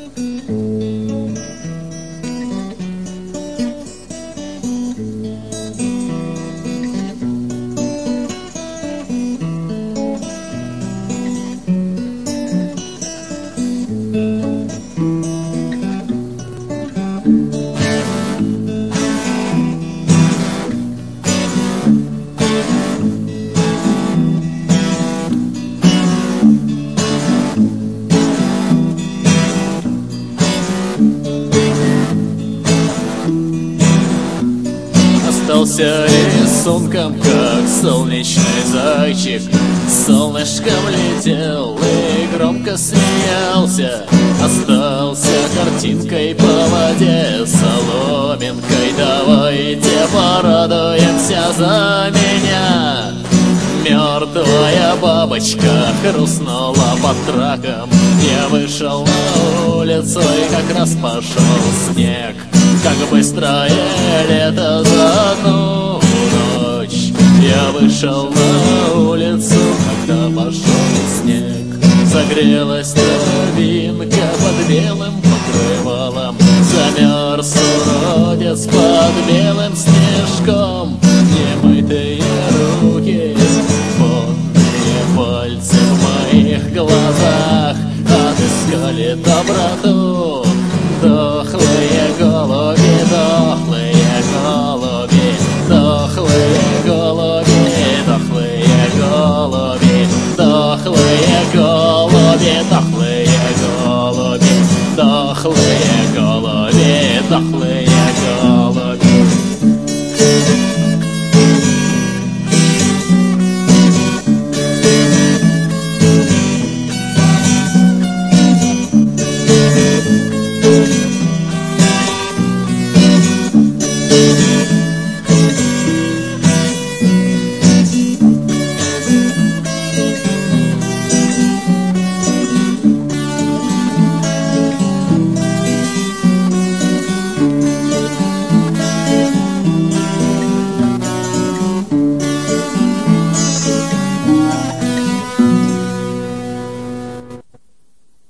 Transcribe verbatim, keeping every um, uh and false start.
Остался рисунком, как солнечный зайчик. Солнышком летел и громко смеялся. Остался картинкой по воде, соломинкой. Давайте порадуемся за меня. Мертвая бабочка хрустнула под траком. Я вышел на улицу, и как раз пошел снег. Как быстрое лето за одну ночь. Я вышел на улицу, когда пошел снег. Загрелась травинка под белым покрывалом. Замерз уродец под белым снежком. Немытые руки, потные пальцы в моих глазах отыскали доброту. Дохлые голуби, дохлые голуби, дохлые голуби, дохлые голуби, дохлые голуби, дохлые голуби, дохлые голуби, дохлые